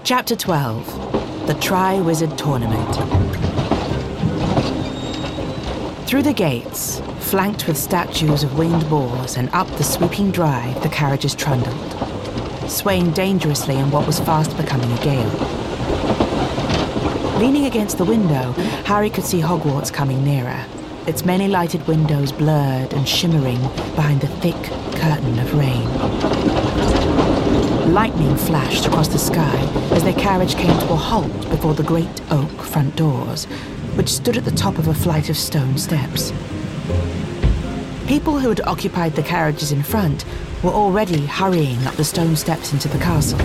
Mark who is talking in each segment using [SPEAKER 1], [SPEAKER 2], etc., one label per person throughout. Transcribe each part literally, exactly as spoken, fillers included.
[SPEAKER 1] Chapter twelve. The Tri-Wizard Tournament. Through the gates, flanked with statues of winged boars, and up the sweeping drive the carriages trundled, swaying dangerously in what was fast becoming a gale. Leaning against the window, Harry could see Hogwarts coming nearer, its many lighted windows blurred and shimmering behind the thick curtain of rain. Lightning flashed across the sky as their carriage came to a halt before the great oak front doors, which stood at the top of a flight of stone steps. People who had occupied the carriages in front were already hurrying up the stone steps into the castle.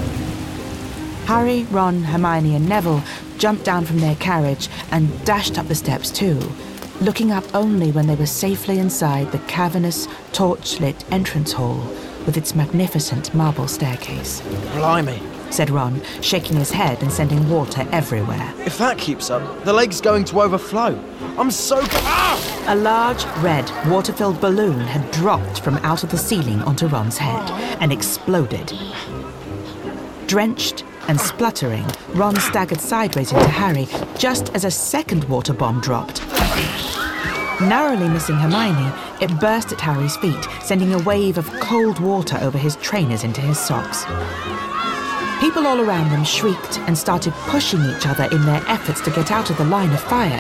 [SPEAKER 1] Harry, Ron, Hermione and Neville jumped down from their carriage and dashed up the steps too, looking up only when they were safely inside the cavernous, torch-lit entrance hall with its magnificent marble staircase.
[SPEAKER 2] Blimey,
[SPEAKER 1] said Ron, shaking his head and sending water everywhere.
[SPEAKER 2] If that keeps up, the lake's going to overflow. I'm so... Ah!
[SPEAKER 1] A large, red, water-filled balloon had dropped from out of the ceiling onto Ron's head and exploded. Drenched and spluttering, Ron staggered sideways into Harry just as a second water bomb dropped. Narrowly missing Hermione, it burst at Harry's feet, sending a wave of cold water over his trainers into his socks. People all around them shrieked and started pushing each other in their efforts to get out of the line of fire.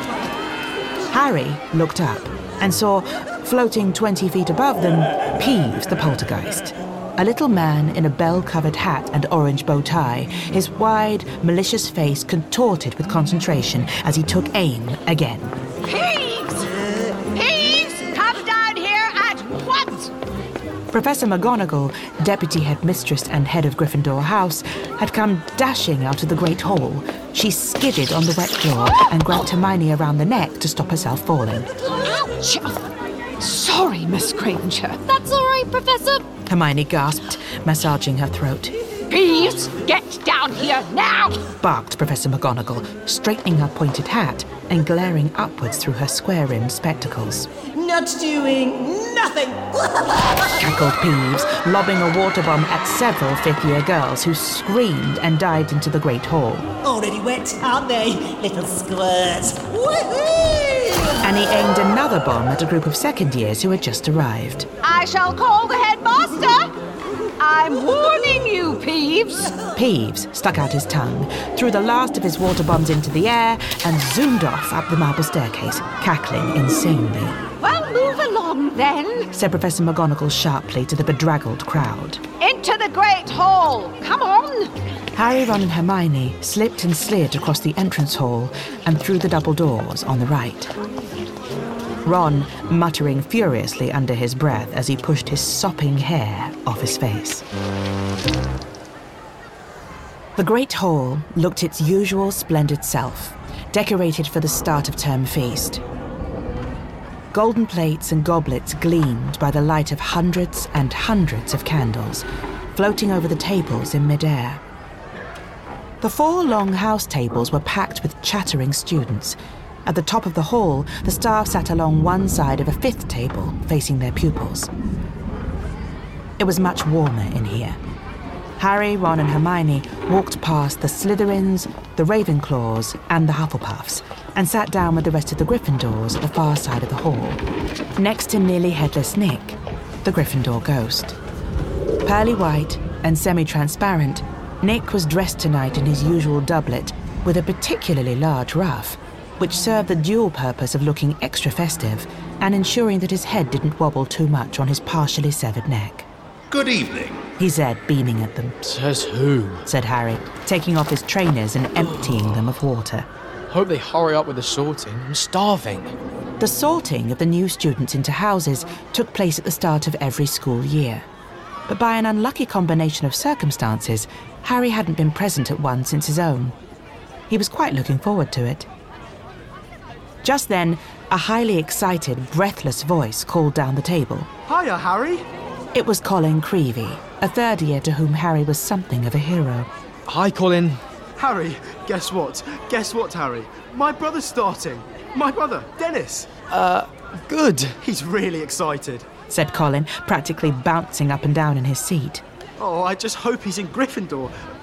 [SPEAKER 1] Harry looked up and saw, floating twenty feet above them, Peeves the poltergeist. A little man in a bell-covered hat and orange bow tie, his wide, malicious face contorted with concentration as he took aim again.
[SPEAKER 3] Peeves! Peeves! Come down here at once!
[SPEAKER 1] Professor McGonagall, deputy headmistress and head of Gryffindor House, had come dashing out of the Great Hall. She skidded on the wet floor and grabbed Hermione around the neck to stop herself falling.
[SPEAKER 3] Ouch! Sorry, Miss Granger.
[SPEAKER 4] That's all right, Professor.
[SPEAKER 1] Hermione gasped, massaging her throat.
[SPEAKER 3] Peeves, get down here now!
[SPEAKER 1] Barked Professor McGonagall, straightening her pointed hat and glaring upwards through her square-rimmed spectacles.
[SPEAKER 5] Not doing nothing!
[SPEAKER 1] Cackled Peeves, lobbing a water bomb at several fifth-year girls who screamed and dived into the Great Hall.
[SPEAKER 5] Already wet, aren't they, little squirts? Woohoo!
[SPEAKER 1] And he aimed another bomb at a group of second-years who had just arrived.
[SPEAKER 3] I shall call the headmaster! I'm warning you, Peeves!
[SPEAKER 1] Peeves stuck out his tongue, threw the last of his water bombs into the air, and zoomed off up the marble staircase, cackling insanely.
[SPEAKER 3] Well, move along then,
[SPEAKER 1] said Professor McGonagall sharply to the bedraggled crowd.
[SPEAKER 3] Into the Great Hall! Come on!
[SPEAKER 1] Harry, Ron and Hermione slipped and slid across the entrance hall and through the double doors on the right. Ron muttering furiously under his breath as he pushed his sopping hair off his face. The Great Hall looked its usual splendid self, decorated for the start of term feast. Golden plates and goblets gleamed by the light of hundreds and hundreds of candles, floating over the tables in midair. The four long house tables were packed with chattering students. At the top of the hall, the staff sat along one side of a fifth table, facing their pupils. It was much warmer in here. Harry, Ron and Hermione walked past the Slytherins, the Ravenclaws and the Hufflepuffs, and sat down with the rest of the Gryffindors at the far side of the hall, next to nearly headless Nick, the Gryffindor ghost. Pearly white and semi-transparent, Nick was dressed tonight in his usual doublet with a particularly large ruff, which served the dual purpose of looking extra festive and ensuring that his head didn't wobble too much on his partially severed neck.
[SPEAKER 6] Good evening,
[SPEAKER 1] he said, beaming at them.
[SPEAKER 2] Says who?
[SPEAKER 1] Said Harry, taking off his trainers and emptying them of water.
[SPEAKER 2] Hope they hurry up with the sorting. I'm starving.
[SPEAKER 1] The sorting of the new students into houses took place at the start of every school year. But by an unlucky combination of circumstances, Harry hadn't been present at one since his own. He was quite looking forward to it. Just then, a highly excited, breathless voice called down the table.
[SPEAKER 7] Hiya, Harry.
[SPEAKER 1] It was Colin Creevey, a third year to whom Harry was something of a hero.
[SPEAKER 2] Hi, Colin.
[SPEAKER 7] Harry, guess what? Guess what, Harry? My brother's starting. My brother, Dennis.
[SPEAKER 2] Uh, good.
[SPEAKER 7] He's really excited,
[SPEAKER 1] said Colin, practically bouncing up and down in his seat.
[SPEAKER 7] Oh, I just hope he's in Gryffindor.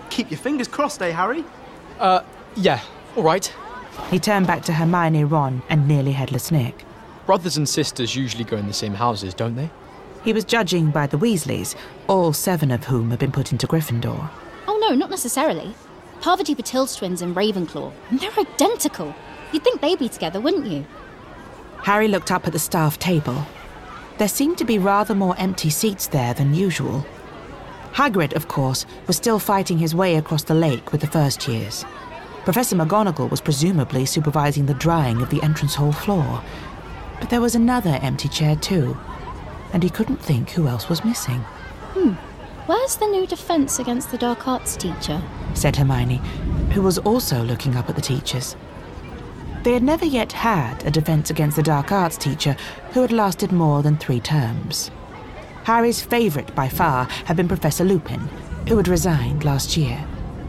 [SPEAKER 7] Keep your fingers crossed, eh, Harry?
[SPEAKER 2] Uh, yeah, all right.
[SPEAKER 1] He turned back to Hermione, Ron, and nearly headless Nick.
[SPEAKER 2] Brothers and sisters usually go in the same houses, don't they?
[SPEAKER 1] He was judging by the Weasleys, all seven of whom had been put into Gryffindor.
[SPEAKER 4] Oh no, not necessarily. Parvati Patil's twins and Ravenclaw. They're identical. You'd think they'd be together, wouldn't you?
[SPEAKER 1] Harry looked up at the staff table. There seemed to be rather more empty seats there than usual. Hagrid, of course, was still fighting his way across the lake with the first years. Professor McGonagall was presumably supervising the drying of the entrance hall floor. But there was another empty chair too, and he couldn't think who else was missing.
[SPEAKER 4] Hmm. Where's the new defence against the dark arts teacher?
[SPEAKER 1] Said Hermione, who was also looking up at the teachers. They had never yet had a defence against the dark arts teacher who had lasted more than three terms. Harry's favourite by far had been Professor Lupin, who had resigned last year.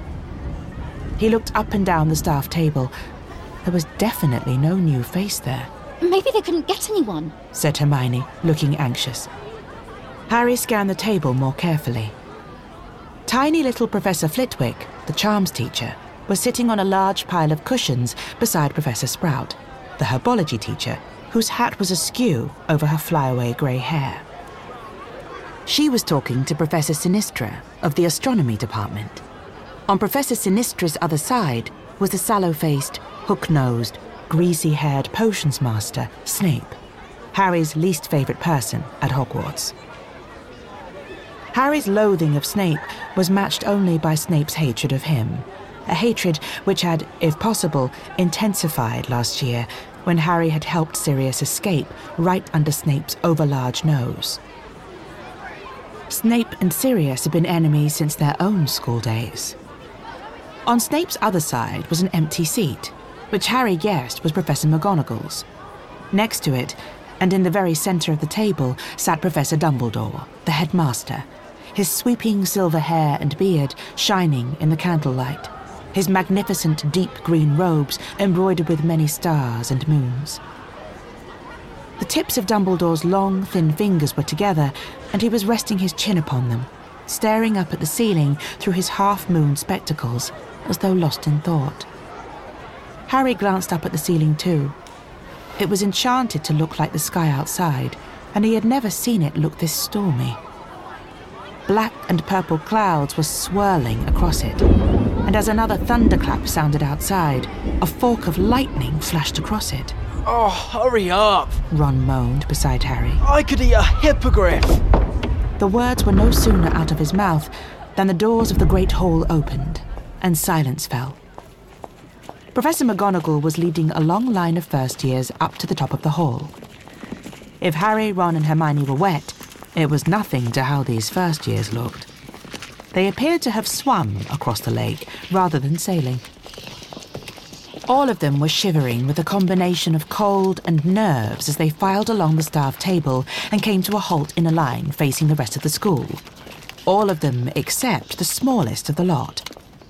[SPEAKER 1] He looked up and down the staff table. There was definitely no new face there.
[SPEAKER 4] Maybe they couldn't get anyone,
[SPEAKER 1] said Hermione, looking anxious. Harry scanned the table more carefully. Tiny little Professor Flitwick, the charms teacher, was sitting on a large pile of cushions beside Professor Sprout, the herbology teacher, whose hat was askew over her flyaway grey hair. She was talking to Professor Sinistra of the astronomy department. On Professor Sinistra's other side was the sallow-faced, hook-nosed, greasy-haired potions master, Snape, Harry's least favourite person at Hogwarts. Harry's loathing of Snape was matched only by Snape's hatred of him, a hatred which had, if possible, intensified last year when Harry had helped Sirius escape right under Snape's overlarge nose. Snape and Sirius had been enemies since their own school days. On Snape's other side was an empty seat, which Harry guessed was Professor McGonagall's. Next to it, and in the very centre of the table, sat Professor Dumbledore, the headmaster, his sweeping silver hair and beard shining in the candlelight, his magnificent deep green robes embroidered with many stars and moons. The tips of Dumbledore's long, thin fingers were together, and he was resting his chin upon them, staring up at the ceiling through his half-moon spectacles, as though lost in thought. Harry glanced up at the ceiling too. It was enchanted to look like the sky outside, and he had never seen it look this stormy. Black and purple clouds were swirling across it, and as another thunderclap sounded outside, a fork of lightning flashed across it.
[SPEAKER 2] Oh, hurry up!
[SPEAKER 1] Ron moaned beside Harry.
[SPEAKER 2] I could eat a hippogriff!
[SPEAKER 1] The words were no sooner out of his mouth than the doors of the great hall opened, and silence fell. Professor McGonagall was leading a long line of first years up to the top of the hall. If Harry, Ron and Hermione were wet, it was nothing to how these first years looked. They appeared to have swum across the lake rather than sailing. All of them were shivering with a combination of cold and nerves as they filed along the staff table and came to a halt in a line facing the rest of the school. All of them except the smallest of the lot.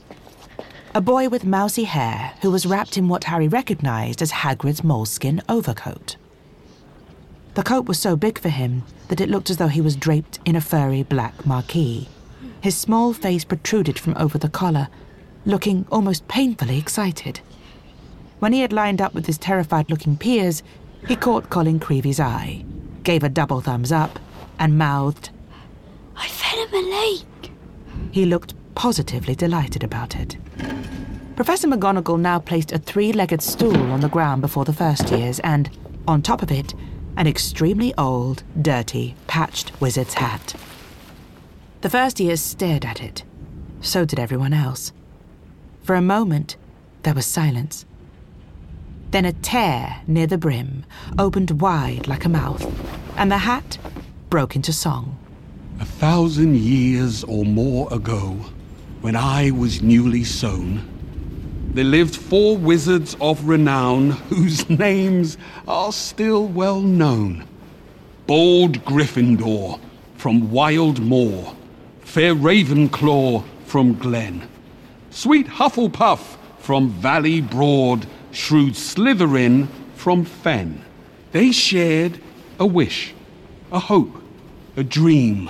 [SPEAKER 1] A boy with mousy hair who was wrapped in what Harry recognised as Hagrid's moleskin overcoat. The coat was so big for him that it looked as though he was draped in a furry black marquee. His small face protruded from over the collar, looking almost painfully excited. When he had lined up with his terrified-looking peers, he caught Colin Creevy's eye, gave a double thumbs up, and mouthed,
[SPEAKER 4] I fell in a lake.
[SPEAKER 1] He looked positively delighted about it. Professor McGonagall now placed a three-legged stool on the ground before the first years and, on top of it, an extremely old, dirty, patched wizard's hat. The first years stared at it. So did everyone else. For a moment, there was silence. Then a tear near the brim opened wide like a mouth, and the hat broke into song.
[SPEAKER 6] A thousand years or more ago, when I was newly sown, there lived four wizards of renown whose names are still well known. Bold Gryffindor from Wild Moor, fair Ravenclaw from Glen, sweet Hufflepuff from Valley Broad, shrewd Slytherin from Fen. They shared a wish, a hope, a dream.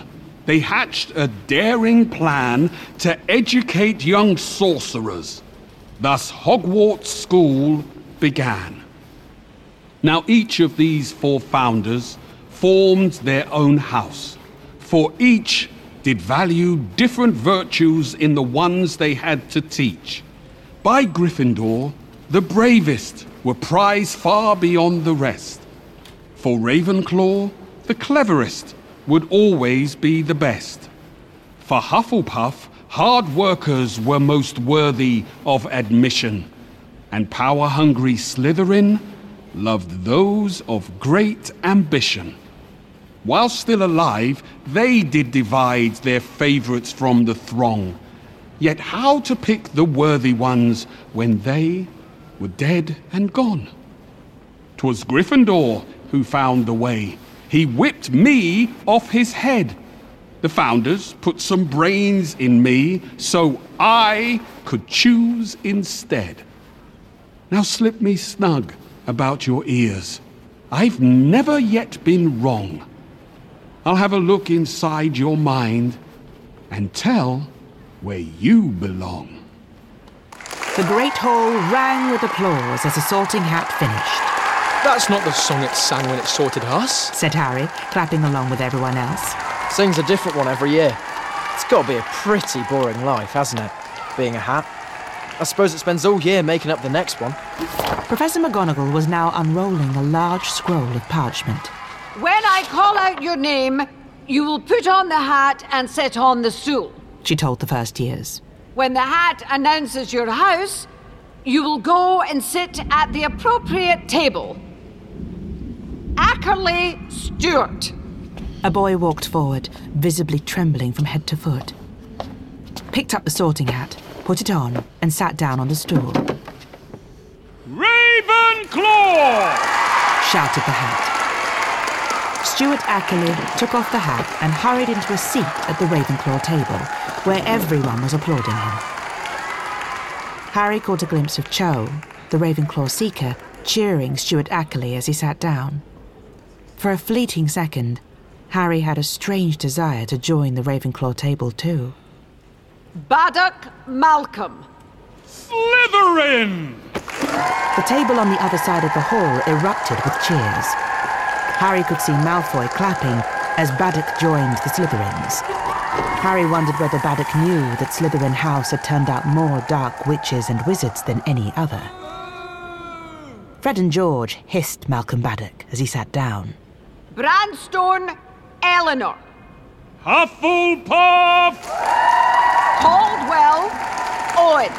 [SPEAKER 6] they hatched a daring plan to educate young sorcerers. Thus Hogwarts School began. Now each of these four founders formed their own house, for each did value different virtues in the ones they had to teach. By Gryffindor, the bravest were prized far beyond the rest. For Ravenclaw, the cleverest would always be the best. For Hufflepuff, hard workers were most worthy of admission. And power-hungry Slytherin loved those of great ambition. While still alive, they did divide their favourites from the throng. Yet how to pick the worthy ones when they were dead and gone? 'Twas Gryffindor who found the way. He whipped me off his head. The founders put some brains in me so I could choose instead. Now slip me snug about your ears. I've never yet been wrong. I'll have a look inside your mind and tell where you belong.
[SPEAKER 1] The Great Hall rang with applause as the Sorting Hat finished.
[SPEAKER 2] That's not the song it sang when it sorted us,
[SPEAKER 1] said Harry, clapping along with everyone else.
[SPEAKER 2] Sings a different one every year. It's got to be a pretty boring life, hasn't it, being a hat? I suppose it spends all year making up the next one.
[SPEAKER 1] Professor McGonagall was now unrolling a large scroll of parchment.
[SPEAKER 3] When I call out your name, you will put on the hat and sit on the stool.
[SPEAKER 1] She told the first years.
[SPEAKER 3] When the hat announces your house, you will go and sit at the appropriate table. Ackerley Stewart.
[SPEAKER 1] A boy walked forward, visibly trembling from head to foot. Picked up the Sorting Hat, put it on, and sat down on the stool.
[SPEAKER 6] Ravenclaw!
[SPEAKER 1] Shouted the hat. Stuart Ackerley took off the hat and hurried into a seat at the Ravenclaw table, where everyone was applauding him. Harry caught a glimpse of Cho, the Ravenclaw seeker, cheering Stuart Ackerley as he sat down. For a fleeting second, Harry had a strange desire to join the Ravenclaw table too.
[SPEAKER 3] Baddock Malcolm.
[SPEAKER 6] Slytherin!
[SPEAKER 1] The table on the other side of the hall erupted with cheers. Harry could see Malfoy clapping as Baddock joined the Slytherins. Harry wondered whether Baddock knew that Slytherin House had turned out more dark witches and wizards than any other. Fred and George hissed Malcolm Baddock as he sat down.
[SPEAKER 3] Branstone Eleanor.
[SPEAKER 6] Hufflepuff!
[SPEAKER 3] Caldwell Owen.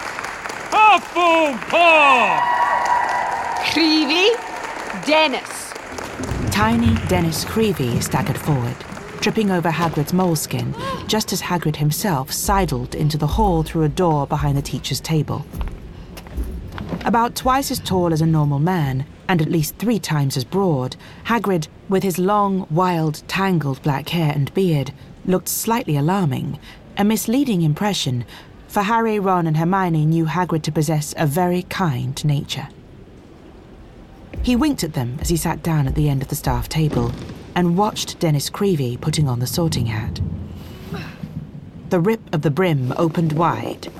[SPEAKER 6] Hufflepuff!
[SPEAKER 3] Creevy Dennis.
[SPEAKER 1] Tiny Dennis Creevy staggered forward, tripping over Hagrid's moleskin, just as Hagrid himself sidled into the hall through a door behind the teacher's table. About twice as tall as a normal man, and at least three times as broad, Hagrid, with his long, wild, tangled black hair and beard, looked slightly alarming, a misleading impression, for Harry, Ron and Hermione knew Hagrid to possess a very kind nature. He winked at them as he sat down at the end of the staff table and watched Dennis Creevy putting on the Sorting Hat. The rip of the brim opened wide.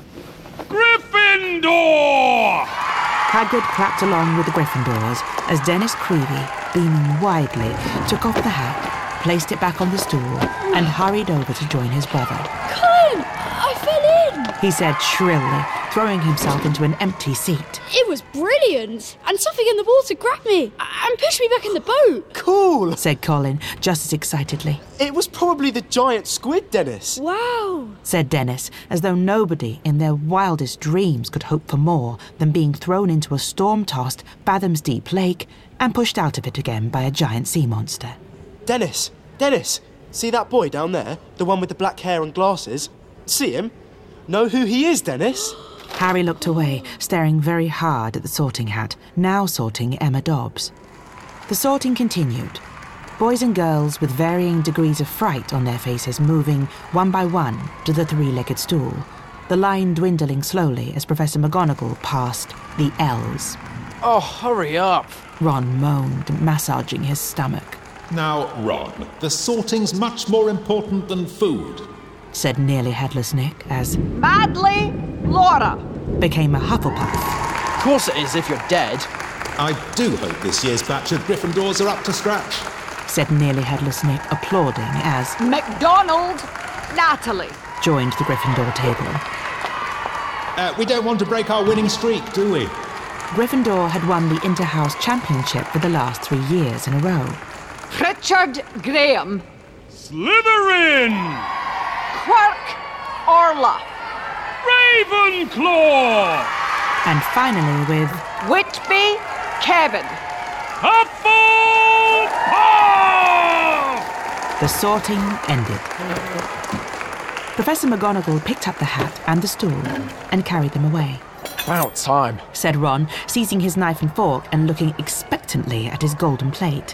[SPEAKER 6] Gryffindor!
[SPEAKER 1] Hagrid clapped along with the Gryffindors as Dennis Creevy, beaming widely, took off the hat, placed it back on the stool, and hurried over to join his brother.
[SPEAKER 4] Colin! I fell in!
[SPEAKER 1] He said shrilly, throwing himself into an empty seat.
[SPEAKER 8] It was brilliant! And something in the water grabbed me and pushed me back in the boat.
[SPEAKER 7] Cool!
[SPEAKER 1] Said Colin, just as excitedly.
[SPEAKER 7] It was probably the giant squid, Dennis.
[SPEAKER 8] Wow!
[SPEAKER 1] Said Dennis, as though nobody in their wildest dreams could hope for more than being thrown into a storm-tossed, fathoms-deep lake and pushed out of it again by a giant sea monster.
[SPEAKER 7] Dennis! Dennis! See that boy down there? The one with the black hair and glasses? See him? Know who he is, Dennis?
[SPEAKER 1] Harry looked away, staring very hard at the Sorting Hat, now sorting Emma Dobbs. The sorting continued. Boys and girls with varying degrees of fright on their faces moving, one by one, to the three-legged stool, the line dwindling slowly as Professor McGonagall passed the L's.
[SPEAKER 2] Oh, hurry up.
[SPEAKER 1] Ron moaned, massaging his stomach.
[SPEAKER 9] Now, Ron, the sorting's much more important than food,
[SPEAKER 1] said Nearly Headless Nick as
[SPEAKER 3] Madly, Laura
[SPEAKER 1] became a Hufflepuff.
[SPEAKER 2] Of course it is if you're dead.
[SPEAKER 9] I do hope this year's batch of Gryffindors are up to scratch,
[SPEAKER 1] said Nearly Headless Nick, applauding as
[SPEAKER 3] MacDonald, Natalie
[SPEAKER 1] joined the Gryffindor table.
[SPEAKER 9] Uh, we don't want to break our winning streak, do we?
[SPEAKER 1] Gryffindor had won the Inter-House Championship for the last three years in a row.
[SPEAKER 3] Pritchard Graham,
[SPEAKER 6] Slytherin!
[SPEAKER 3] Quirk Orla,
[SPEAKER 6] Ravenclaw!
[SPEAKER 1] And finally with
[SPEAKER 3] Whitby Kevin.
[SPEAKER 6] Hufflepuff!
[SPEAKER 1] the sorting ended. Professor McGonagall picked up the hat and the stool and carried them away.
[SPEAKER 2] About time,
[SPEAKER 1] said Ron, seizing his knife and fork and looking expectantly at his golden plate.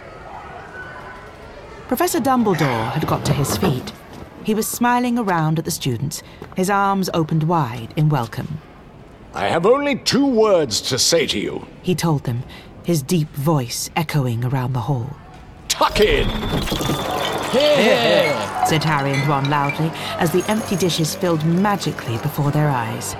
[SPEAKER 1] Professor Dumbledore had got to his feet. He was smiling around at the students, his arms opened wide in welcome.
[SPEAKER 10] I have only two words to say to you,
[SPEAKER 1] he told them, his deep voice echoing around the hall.
[SPEAKER 10] Tuck in!
[SPEAKER 2] Hear, hear,
[SPEAKER 1] said Harry and Ron loudly as the empty dishes filled magically before their eyes.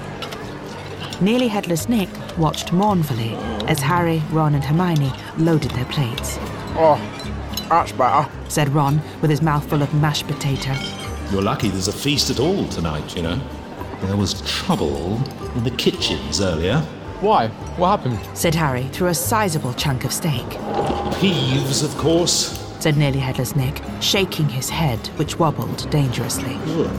[SPEAKER 1] Nearly Headless Nick watched mournfully as Harry, Ron and Hermione loaded their plates.
[SPEAKER 2] Oh, that's better,
[SPEAKER 1] said Ron with his mouth full of mashed potato.
[SPEAKER 9] You're lucky there's a feast at all tonight, you know. There was trouble in the kitchens earlier.
[SPEAKER 2] Why? What happened?
[SPEAKER 1] said Harry through a sizable chunk of steak.
[SPEAKER 9] Peeves, of course,
[SPEAKER 1] said Nearly Headless Nick, shaking his head, which wobbled dangerously.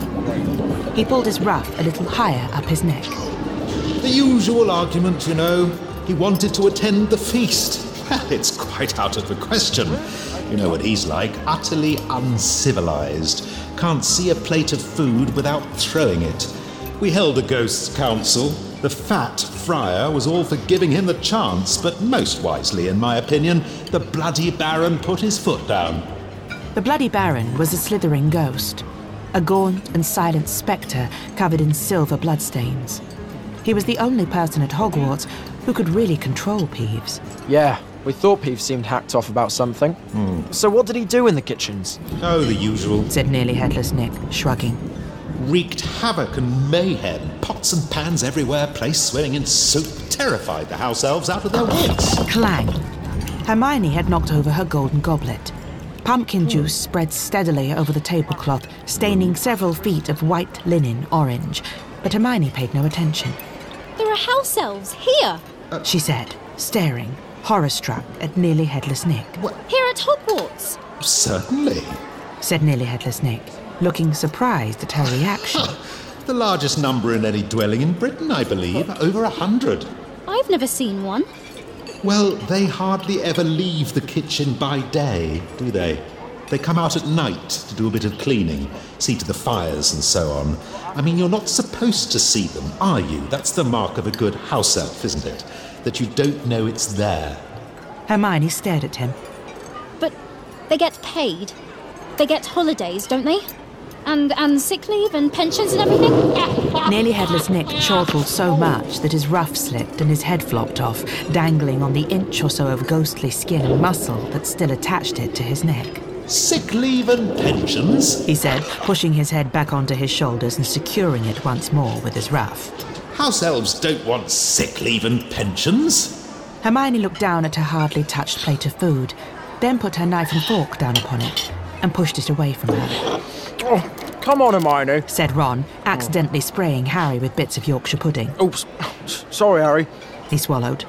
[SPEAKER 1] He pulled his ruff a little higher up his neck.
[SPEAKER 9] The usual argument, you know. He wanted to attend the feast. It's quite out of the question. You know what he's like, utterly uncivilized. Can't see a plate of food without throwing it. We held a ghosts' council. The fat friar was all for giving him the chance, but most wisely, in my opinion, the Bloody Baron put his foot down.
[SPEAKER 1] The Bloody Baron was a slithering ghost, a gaunt and silent spectre covered in silver bloodstains. He was the only person at Hogwarts who could really control Peeves.
[SPEAKER 2] Yeah, we thought Peeves seemed hacked off about something.
[SPEAKER 9] Hmm.
[SPEAKER 2] So what did he do in the kitchens?
[SPEAKER 9] Oh, the usual,
[SPEAKER 1] said Nearly Headless Nick, shrugging.
[SPEAKER 9] Wreaked havoc and mayhem. Pots and pans everywhere, place swimming in soup. Terrified the house elves out of their wits.
[SPEAKER 1] Clang! Hermione had knocked over her golden goblet. Pumpkin juice spread steadily over the tablecloth, staining several feet of white linen orange. But Hermione paid no attention.
[SPEAKER 4] There are house elves here,
[SPEAKER 1] uh, she said, staring, horror-struck at Nearly Headless Nick.
[SPEAKER 9] What?
[SPEAKER 4] Here at Hogwarts.
[SPEAKER 9] Certainly,
[SPEAKER 1] said Nearly Headless Nick, looking surprised at her reaction.
[SPEAKER 9] The largest number in any dwelling in Britain, I believe. Over a hundred.
[SPEAKER 4] I've never seen one.
[SPEAKER 9] Well, they hardly ever leave the kitchen by day, do they? They come out at night to do a bit of cleaning, see to the fires and so on. I mean, you're not supposed to see them, are you? That's the mark of a good house elf, isn't it? That you don't know it's there.
[SPEAKER 1] Hermione stared at him.
[SPEAKER 4] But they get paid. They get holidays, don't they? And and sick leave and pensions and everything?
[SPEAKER 1] Nearly Headless Nick chortled so much that his ruff slipped and his head flopped off, dangling on the inch or so of ghostly skin and muscle that still attached it to his neck.
[SPEAKER 9] Sick leave and pensions?
[SPEAKER 1] He said, pushing his head back onto his shoulders and securing it once more with his ruff.
[SPEAKER 9] House elves don't want sick leave and pensions.
[SPEAKER 1] Hermione looked down at her hardly touched plate of food, then put her knife and fork down upon it and pushed it away from her.
[SPEAKER 2] Oh, come on, Hermione,
[SPEAKER 1] said Ron, accidentally spraying Harry with bits of Yorkshire pudding.
[SPEAKER 2] Oops, sorry, Harry.
[SPEAKER 1] He swallowed.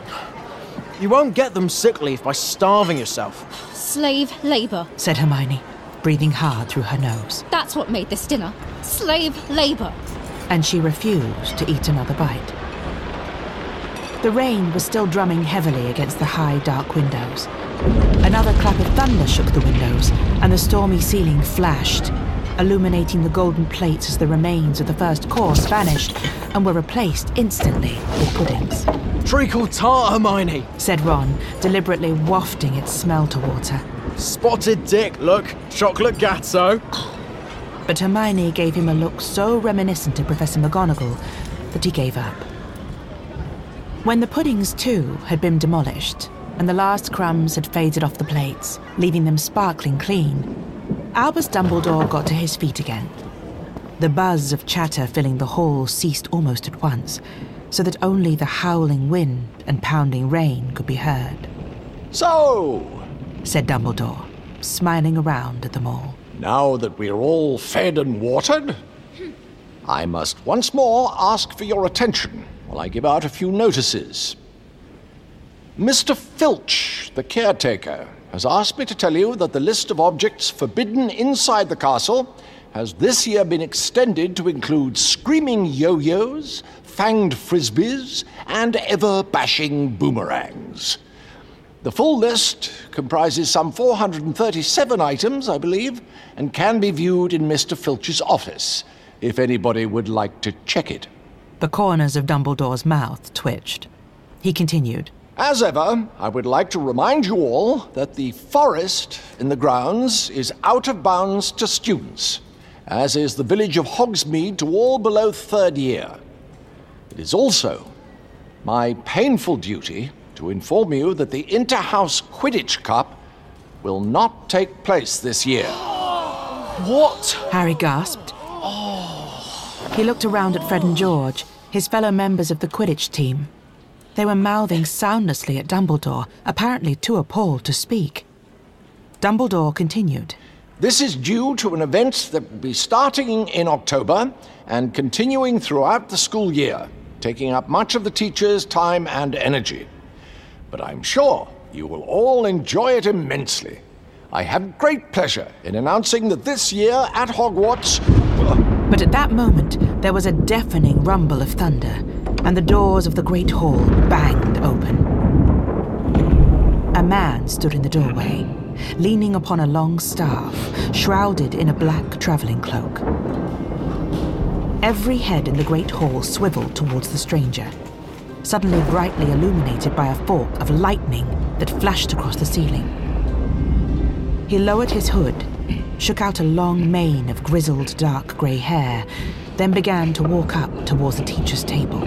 [SPEAKER 2] You won't get them sick leave by starving yourself.
[SPEAKER 4] Slave labour,
[SPEAKER 1] said Hermione, breathing hard through her nose.
[SPEAKER 4] That's what made this dinner. Slave labour.
[SPEAKER 1] And she refused to eat another bite. The rain was still drumming heavily against the high, dark windows. Another clap of thunder shook the windows, and the stormy ceiling flashed, illuminating the golden plates as the remains of the first course vanished and were replaced instantly with puddings.
[SPEAKER 2] Treacle tart, Hermione,
[SPEAKER 1] said Ron, deliberately wafting its smell towards her.
[SPEAKER 2] Spotted dick, look, chocolate gatto.
[SPEAKER 1] But Hermione gave him a look so reminiscent of Professor McGonagall that he gave up. When the puddings, too, had been demolished, and the last crumbs had faded off the plates, leaving them sparkling clean, Albus Dumbledore got to his feet again. The buzz of chatter filling the hall ceased almost at once, so that only the howling wind and pounding rain could be heard.
[SPEAKER 10] So,
[SPEAKER 1] said Dumbledore, smiling around at them all.
[SPEAKER 10] Now that we're all fed and watered, I must once more ask for your attention while I give out a few notices. Mister Filch, the caretaker, has asked me to tell you that the list of objects forbidden inside the castle has this year been extended to include screaming yo-yos, fanged frisbees, and ever-bashing boomerangs. The full list comprises some four hundred thirty-seven items, I believe, and can be viewed in Mister Filch's office, if anybody would like to check it.
[SPEAKER 1] The corners of Dumbledore's mouth twitched. He continued.
[SPEAKER 10] As ever, I would like to remind you all that the forest in the grounds is out of bounds to students, as is the village of Hogsmeade to all below third year. It is also my painful duty to inform you that the Inter-House Quidditch Cup will not take place this year.
[SPEAKER 2] What?
[SPEAKER 1] Harry gasped. He looked around at Fred and George, his fellow members of the Quidditch team. They were mouthing soundlessly at Dumbledore, apparently too appalled to speak. Dumbledore continued.
[SPEAKER 10] This is due to an event that will be starting in October and continuing throughout the school year, taking up much of the teachers' time and energy. But I'm sure you will all enjoy it immensely. I have great pleasure in announcing that this year at Hogwarts...
[SPEAKER 1] But at that moment, there was a deafening rumble of thunder, and the doors of the Great Hall banged open. A man stood in the doorway, leaning upon a long staff, shrouded in a black travelling cloak. Every head in the Great Hall swiveled towards the stranger, suddenly brightly illuminated by a fork of lightning that flashed across the ceiling. He lowered his hood, shook out a long mane of grizzled dark grey hair, then began to walk up towards the teacher's table.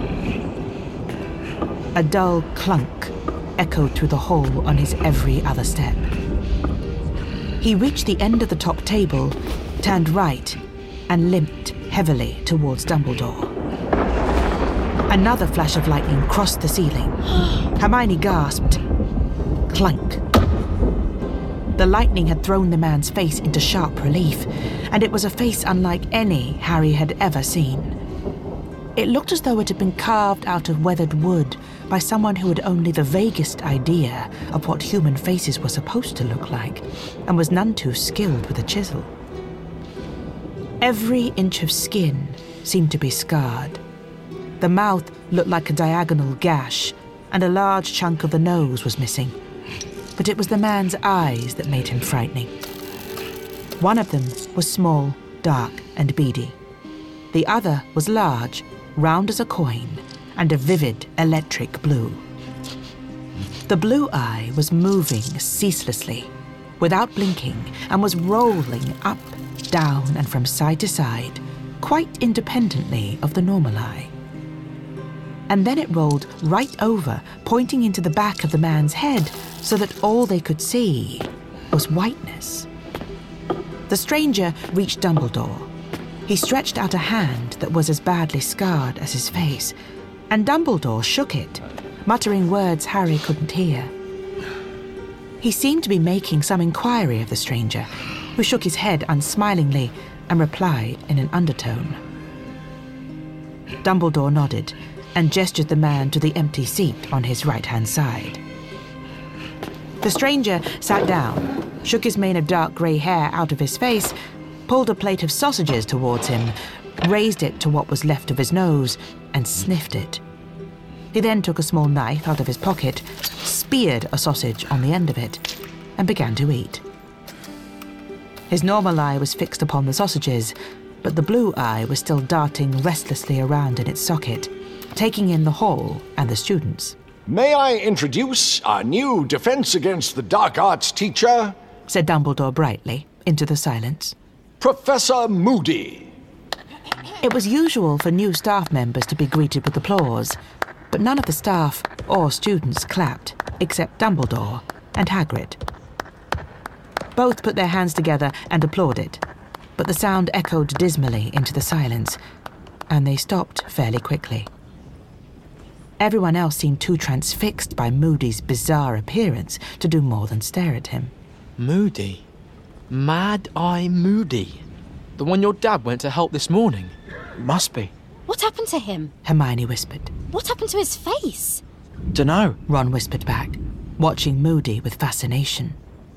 [SPEAKER 1] A dull clunk echoed through the hall on his every other step. He reached the end of the top table, turned right, and limped heavily towards Dumbledore. Another flash of lightning crossed the ceiling. Hermione gasped. Clunk. The lightning had thrown the man's face into sharp relief, and it was a face unlike any Harry had ever seen. It looked as though it had been carved out of weathered wood by someone who had only the vaguest idea of what human faces were supposed to look like, and was none too skilled with a chisel. Every inch of skin seemed to be scarred. The mouth looked like a diagonal gash, and a large chunk of the nose was missing. But it was the man's eyes that made him frightening. One of them was small, dark, and beady. The other was large, round as a coin, and a vivid electric blue. The blue eye was moving ceaselessly, without blinking, and was rolling up, down, and from side to side, quite independently of the normal eye. And then it rolled right over, pointing into the back of the man's head, so that all they could see was whiteness. The stranger reached Dumbledore. He stretched out a hand that was as badly scarred as his face, and Dumbledore shook it, muttering words Harry couldn't hear. He seemed to be making some inquiry of the stranger, who shook his head unsmilingly and replied in an undertone. Dumbledore nodded and gestured the man to the empty seat on his right-hand side. The stranger sat down, shook his mane of dark grey hair out of his face, pulled a plate of sausages towards him, raised it to what was left of his nose, and sniffed it. He then took a small knife out of his pocket, speared a sausage on the end of it, and began to eat. His normal eye was fixed upon the sausages, but the blue eye was still darting restlessly around in its socket, taking in the hall and the students.
[SPEAKER 10] May I introduce our new Defense Against the Dark Arts teacher?
[SPEAKER 1] Said Dumbledore brightly, into the silence.
[SPEAKER 10] Professor Moody.
[SPEAKER 1] It was usual for new staff members to be greeted with applause, but none of the staff or students clapped. except Dumbledore and Hagrid. Both put their hands together and applauded, but the sound echoed dismally into the silence, and they stopped fairly quickly. Everyone else seemed too transfixed by Moody's bizarre appearance to do more than stare at him.
[SPEAKER 2] Moody? Mad-Eye Moody? The one your dad went to help this morning? Must be.
[SPEAKER 4] What happened to him?
[SPEAKER 1] Hermione whispered.
[SPEAKER 4] What happened to his face?
[SPEAKER 2] Dunno,
[SPEAKER 1] Ron whispered back, watching Moody with fascination.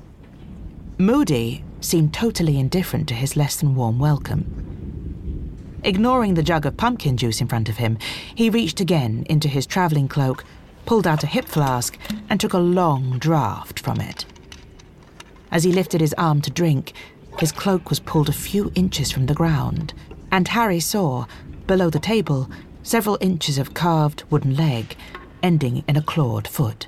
[SPEAKER 1] Moody seemed totally indifferent to his less than warm welcome. Ignoring the jug of pumpkin juice in front of him, he reached again into his travelling cloak, pulled out a hip flask, and took a long draught from it. As he lifted his arm to drink, his cloak was pulled a few inches from the ground, and Harry saw, below the table, several inches of carved wooden leg, ending in a clawed foot.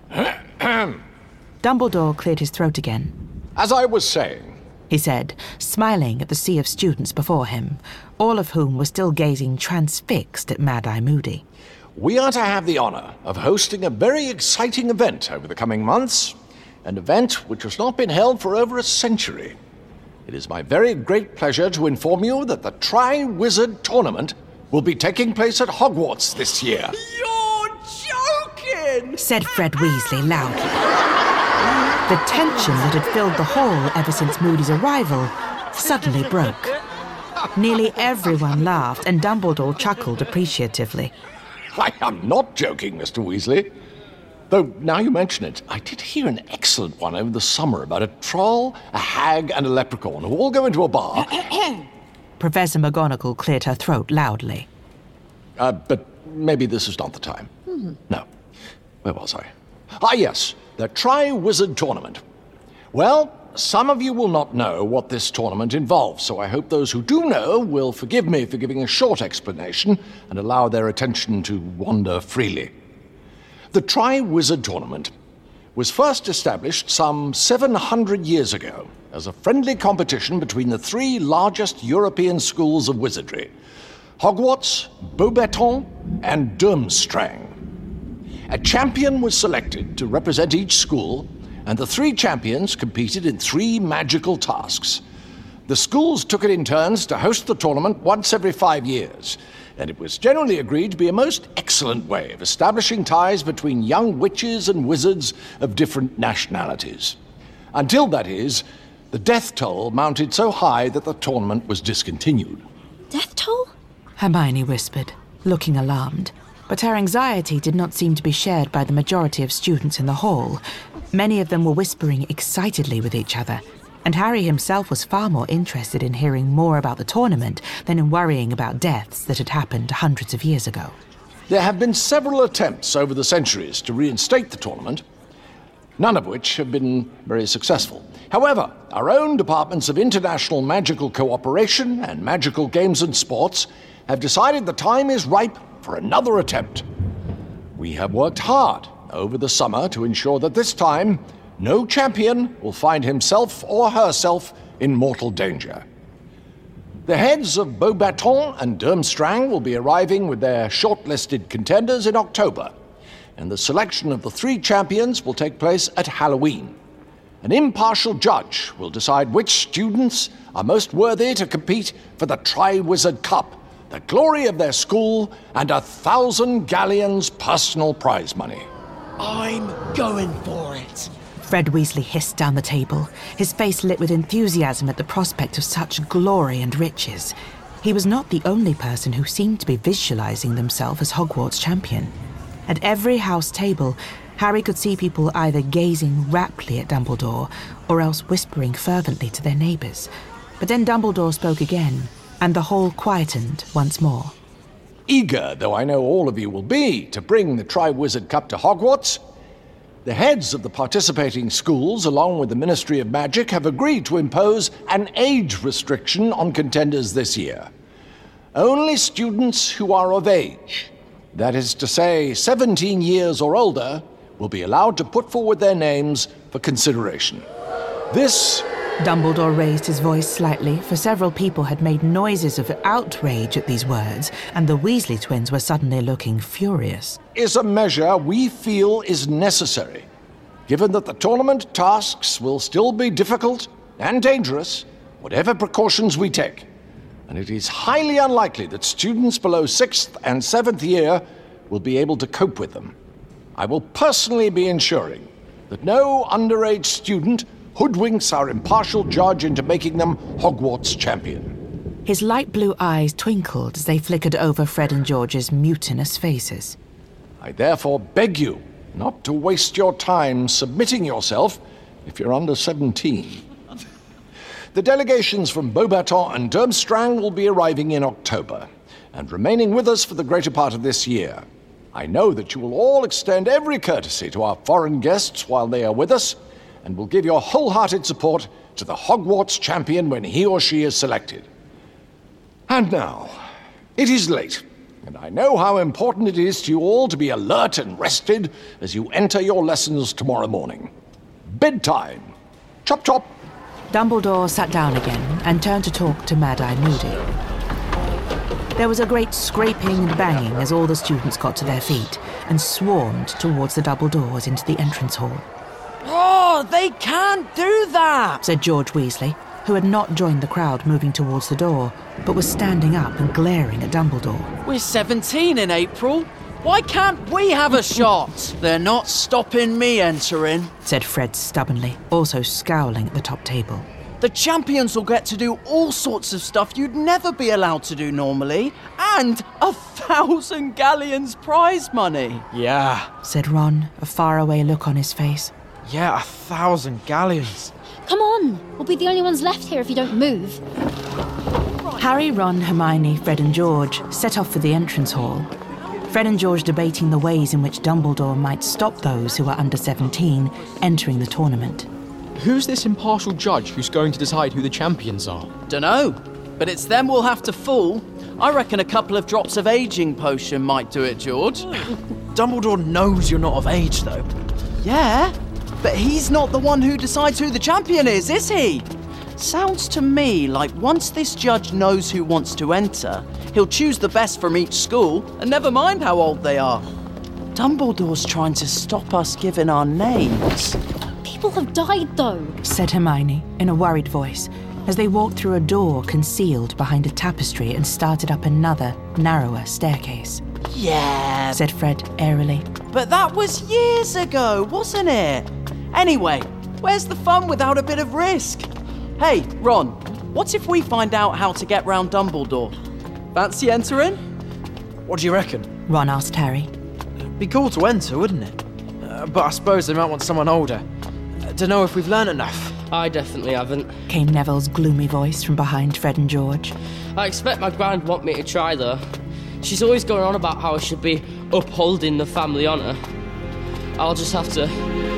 [SPEAKER 1] Dumbledore cleared his throat again.
[SPEAKER 10] As I was saying,
[SPEAKER 1] he said, smiling at the sea of students before him, all of whom were still gazing transfixed at Mad-Eye Moody.
[SPEAKER 10] We are to have the honour of hosting a very exciting event over the coming months, an event which has not been held for over a century. It is my very great pleasure to inform you that the Tri-Wizard Tournament will be taking place at Hogwarts this year.
[SPEAKER 5] You're joking!
[SPEAKER 1] Said Fred Weasley loudly. The tension that had filled the hall ever since Moody's arrival suddenly broke. Nearly everyone laughed, and Dumbledore chuckled appreciatively.
[SPEAKER 10] I am not joking, Mister Weasley. Though, now you mention it, I did hear an excellent one over the summer about a troll, a hag, and a leprechaun who all go into a bar.
[SPEAKER 1] Professor McGonagall cleared her throat loudly.
[SPEAKER 10] Uh, but maybe this is not the time. Mm-hmm. No. Where was I? Ah, yes. The Tri-Wizard Tournament. Well, some of you will not know what this tournament involves, so I hope those who do know will forgive me for giving a short explanation and allow their attention to wander freely. The Tri-Wizard Tournament was first established some seven hundred years ago as a friendly competition between the three largest European schools of wizardry, Hogwarts, Beauxbaton, and Durmstrang. A champion was selected to represent each school, and the three champions competed in three magical tasks. The schools took it in turns to host the tournament once every five years, and it was generally agreed to be a most excellent way of establishing ties between young witches and wizards of different nationalities. Until, that is, the death toll mounted so high that the tournament was discontinued.
[SPEAKER 4] Death toll?
[SPEAKER 1] Hermione whispered, looking alarmed. But her anxiety did not seem to be shared by the majority of students in the hall. Many of them were whispering excitedly with each other, and Harry himself was far more interested in hearing more about the tournament than in worrying about deaths that had happened hundreds of years ago.
[SPEAKER 10] There have been several attempts over the centuries to reinstate the tournament, none of which have been very successful. However, our own departments of international magical cooperation and magical games and sports have decided the time is ripe for another attempt. We have worked hard over the summer to ensure that this time no champion will find himself or herself in mortal danger. The heads of Beauxbaton and Durmstrang will be arriving with their shortlisted contenders in October, and the selection of the three champions will take place at Halloween. An impartial judge will decide which students are most worthy to compete for the Tri-Wizard Cup, the glory of their school, and a thousand galleons personal prize money.
[SPEAKER 5] I'm going for it.
[SPEAKER 1] Fred Weasley hissed down the table, his face lit with enthusiasm at the prospect of such glory and riches. He was not the only person who seemed to be visualizing themselves as Hogwarts champion. At every house table, Harry could see people either gazing raptly at Dumbledore or else whispering fervently to their neighbours. But then Dumbledore spoke again, and the hall quietened once more.
[SPEAKER 10] Eager though I know all of you will be to bring the Tri-Wizard Cup to Hogwarts, the heads of the participating schools, along with the Ministry of Magic, have agreed to impose an age restriction on contenders this year. Only students who are of age, that is to say seventeen years or older, will be allowed to put forward their names for consideration. This...
[SPEAKER 1] Dumbledore raised his voice slightly, for several people had made noises of outrage at these words, and the Weasley twins were suddenly looking furious.
[SPEAKER 10] ...is a measure we feel is necessary given that the tournament tasks will still be difficult and dangerous, whatever precautions we take, and it is highly unlikely that students below sixth and seventh year will be able to cope with them. I will personally be ensuring that no underage student hoodwinks our impartial judge into making them Hogwarts champion.
[SPEAKER 1] His light blue eyes twinkled as they flickered over Fred and George's mutinous faces.
[SPEAKER 10] I therefore beg you not to waste your time submitting yourself if you're under seventeen. The delegations from Beaubaton and Durmstrang will be arriving in October and remaining with us for the greater part of this year. I know that you will all extend every courtesy to our foreign guests while they are with us, and will give your wholehearted support to the Hogwarts champion when he or she is selected. And now, it is late, and I know how important it is to you all to be alert and rested as you enter your lessons tomorrow morning. Bedtime. Chop chop.
[SPEAKER 1] Dumbledore sat down again and turned to talk to Mad-Eye Moody. There was a great scraping and banging as all the students got to their feet and swarmed towards the double doors into the entrance hall.
[SPEAKER 2] Oh, they can't do that,
[SPEAKER 1] said George Weasley, who had not joined the crowd moving towards the door, but was standing up and glaring at Dumbledore.
[SPEAKER 2] We're seventeen in April. Why can't we have a shot? They're not stopping me entering,
[SPEAKER 1] said Fred stubbornly, also scowling at the top table.
[SPEAKER 2] The champions will get to do all sorts of stuff you'd never be allowed to do normally, and a thousand galleons prize money. Yeah,
[SPEAKER 1] said Ron, a faraway look on his face.
[SPEAKER 2] Yeah, a thousand galleons.
[SPEAKER 4] Come on, we'll be the only ones left here if you don't move.
[SPEAKER 1] Harry, Ron, Hermione, Fred and George set off for the entrance hall. Fred and George debating the ways in which Dumbledore might stop those who are under seventeen entering the tournament.
[SPEAKER 11] Who's this impartial judge who's going to decide who the champions are?
[SPEAKER 2] Dunno, but it's them we'll have to fool. I reckon a couple of drops of aging potion might do it, George. Dumbledore knows you're not of age, though. Yeah, but he's not the one who decides who the champion is, is he? Sounds to me like once this judge knows who wants to enter, he'll choose the best from each school, and never mind how old they are. Dumbledore's trying to stop us giving our names.
[SPEAKER 4] People have died, though,
[SPEAKER 1] said Hermione in a worried voice, as they walked through a door concealed behind a tapestry and started up another, narrower staircase.
[SPEAKER 2] Yeah,
[SPEAKER 1] said Fred airily.
[SPEAKER 2] But that was years ago, wasn't it? Anyway, where's the fun without a bit of risk? Hey, Ron, what if we find out how to get round Dumbledore? Fancy entering? What do you reckon?
[SPEAKER 1] Ron asked Harry.
[SPEAKER 2] Be cool to enter, wouldn't it? Uh, but I suppose they might want someone older. I don't know if we've learned enough.
[SPEAKER 12] I definitely haven't.
[SPEAKER 1] Came Neville's gloomy voice from behind Fred and George.
[SPEAKER 12] I expect my grand want me to try, though. She's always going on about how I should be upholding the family honour. I'll just have to...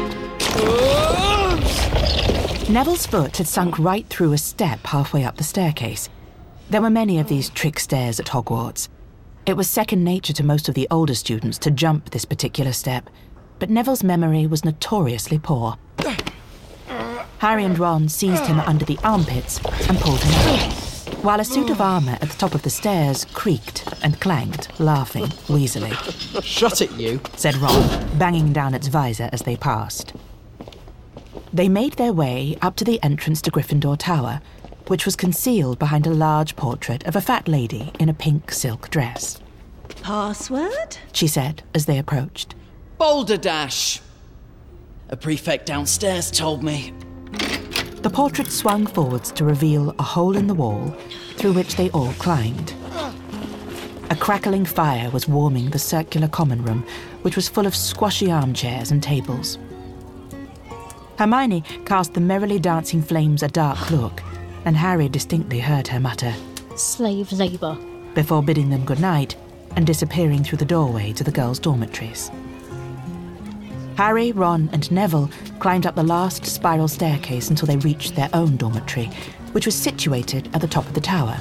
[SPEAKER 1] Neville's foot had sunk right through a step halfway up the staircase. There were many of these trick stairs at Hogwarts. It was second nature to most of the older students to jump this particular step, but Neville's memory was notoriously poor. Harry and Ron seized him under the armpits and pulled him out, while a suit of armour at the top of the stairs creaked and clanked, laughing wheezily.
[SPEAKER 2] Shut it, you,
[SPEAKER 1] said Ron, banging down its visor as they passed. They made their way up to the entrance to Gryffindor Tower, which was concealed behind a large portrait of a fat lady in a pink silk dress.
[SPEAKER 13] Password?
[SPEAKER 1] She said as they approached.
[SPEAKER 2] Boulder Dash. A prefect downstairs told me.
[SPEAKER 1] The portrait swung forwards to reveal a hole in the wall through which they all climbed. A crackling fire was warming the circular common room, which was full of squashy armchairs and tables. Hermione cast the merrily dancing flames a dark look, and Harry distinctly heard her mutter,
[SPEAKER 4] "Slave labour,"
[SPEAKER 1] before bidding them goodnight and disappearing through the doorway to the girls' dormitories. Harry, Ron and Neville climbed up the last spiral staircase until they reached their own dormitory, which was situated at the top of the tower.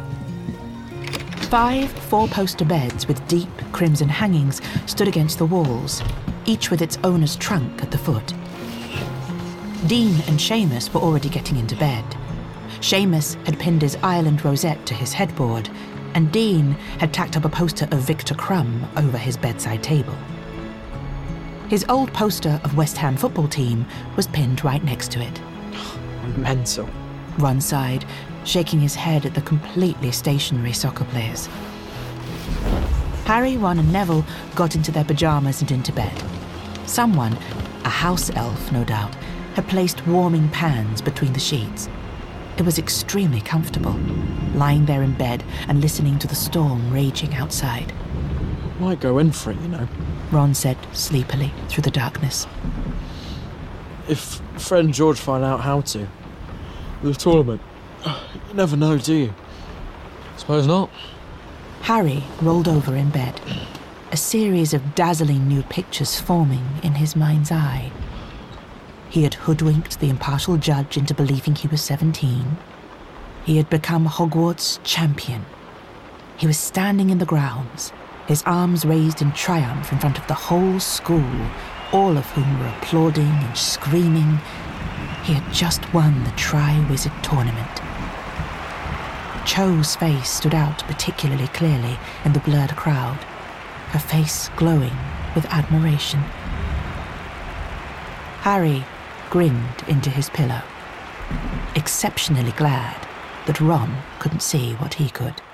[SPEAKER 1] Five four-poster beds with deep crimson hangings stood against the walls, each with its owner's trunk at the foot. Dean and Seamus were already getting into bed. Seamus had pinned his Ireland rosette to his headboard, and Dean had tacked up a poster of Victor Crumb over his bedside table. His old poster of West Ham football team was pinned right next to it.
[SPEAKER 11] Mental.
[SPEAKER 1] Ron sighed, shaking his head at the completely stationary soccer players. Harry, Ron and Neville got into their pyjamas and into bed. Someone, a house elf no doubt, had placed warming pans between the sheets. It was extremely comfortable, lying there in bed and listening to the storm raging outside.
[SPEAKER 11] Might go in for it, you know.
[SPEAKER 1] Ron said sleepily through the darkness.
[SPEAKER 11] If Fred and George find out how to. The tournament. You never know, do you? Suppose not.
[SPEAKER 1] Harry rolled over in bed, a series of dazzling new pictures forming in his mind's eye. He had hoodwinked the impartial judge into believing he was seventeen. He had become Hogwarts champion. He was standing in the grounds, his arms raised in triumph in front of the whole school, all of whom were applauding and screaming. He had just won the Tri-Wizard tournament. Cho's face stood out particularly clearly in the blurred crowd, her face glowing with admiration. Harry grinned into his pillow, exceptionally glad that Ron couldn't see what he could.